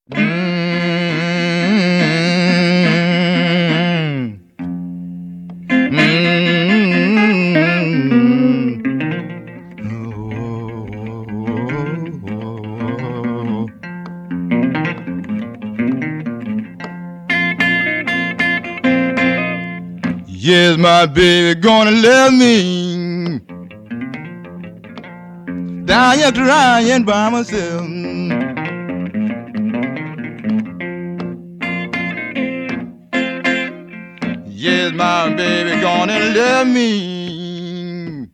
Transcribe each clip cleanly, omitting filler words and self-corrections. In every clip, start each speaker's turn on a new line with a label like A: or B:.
A: Mm, mm, oh. Yes, my baby gonna let me down here crying by myself. Yes, my baby gonna let me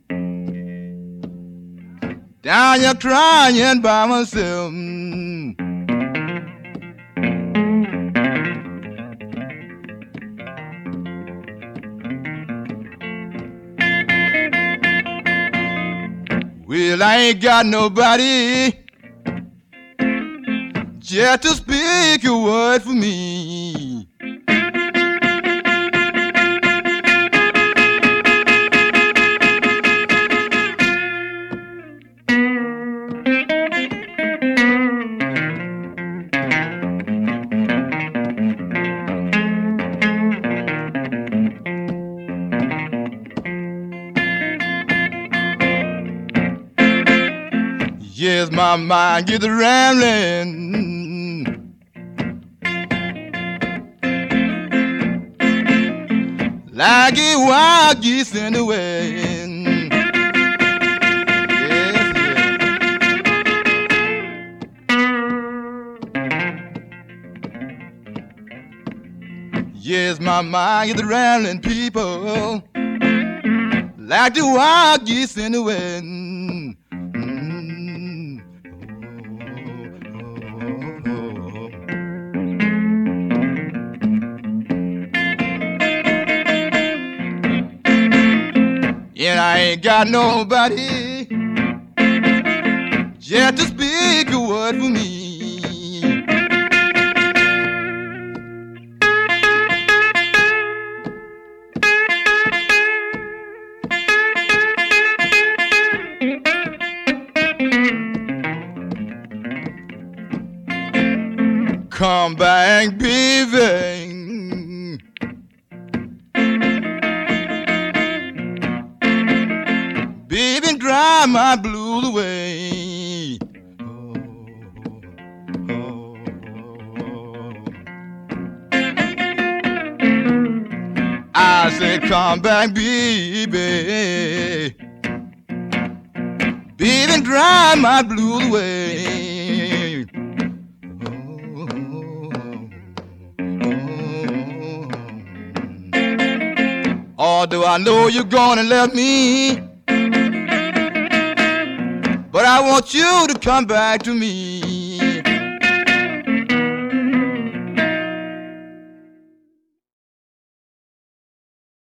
A: down here crying by myself. Well, I ain't got nobody just to speak a word for me. Yes, my mind gets rambling like a wild geese in the wind. Yes, yes. Yes, my mind gets rambling, people, like the wild geese in the wind. And I ain't got nobody just to speak a word for me. Come back, baby. Baby, dry my blues away. Oh, oh, oh. I said, come back, baby. Baby, dry my blues away. Although I know you're gonna love me, but I want you to come back to me.